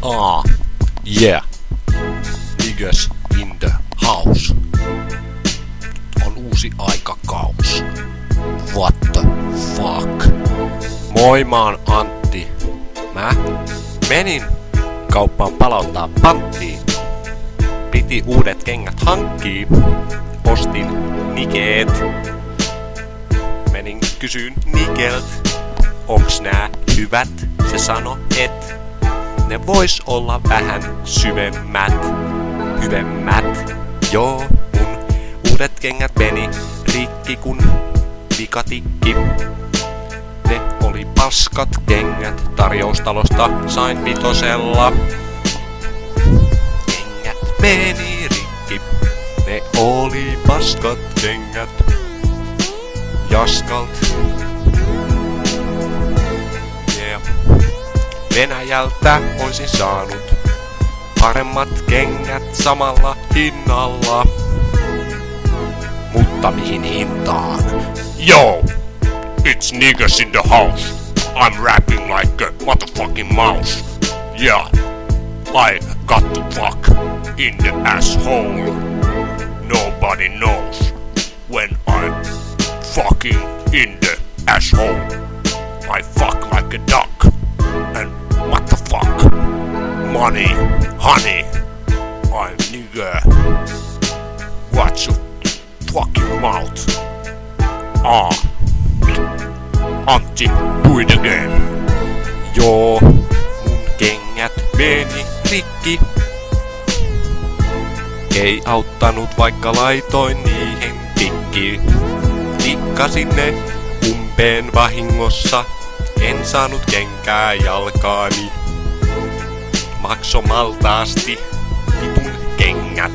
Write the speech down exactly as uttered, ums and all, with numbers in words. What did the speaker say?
Ah, yeah. Niggas in the house. On uusi aikakaus. What the fuck? Moi, mä oon Antti. Mä menin kauppaan palauttaa panttiin. Piti uudet kengät hankkii. Ostin Nikeet. Menin kysyyn Nikelt. Onks nää hyvät? Se sano, et ne vois olla vähän syvemmät, hyvemmät. Joo, mun uudet kengät meni rikki kun vikatikki. Ne oli paskat kengät, tarjoustalosta sain vitosella. Kengät meni rikki, ne oli paskat kengät. Jaskalt. Yeah. Venäjältä oisin saanut paremmat kengät samalla hinnalla. Mutta mihin hintaan? Yo, it's niggas in the house. I'm rapping like a motherfucking mouse. Yeah, I got to fuck in the asshole. Nobody knows when I'm fucking in the asshole. I fuck like a duck. And what the fuck? Money, honey, I'm nigga. Watch your fucking mouth. Ah, Antti, do it again. Joo, mun kengät meni rikki. Ei auttanut vaikka laitoin niihin tikki. Tikkasin ne umpeen vahingossa. En saanut kenkää jalkaani. Makso maltaasti vitun kengät.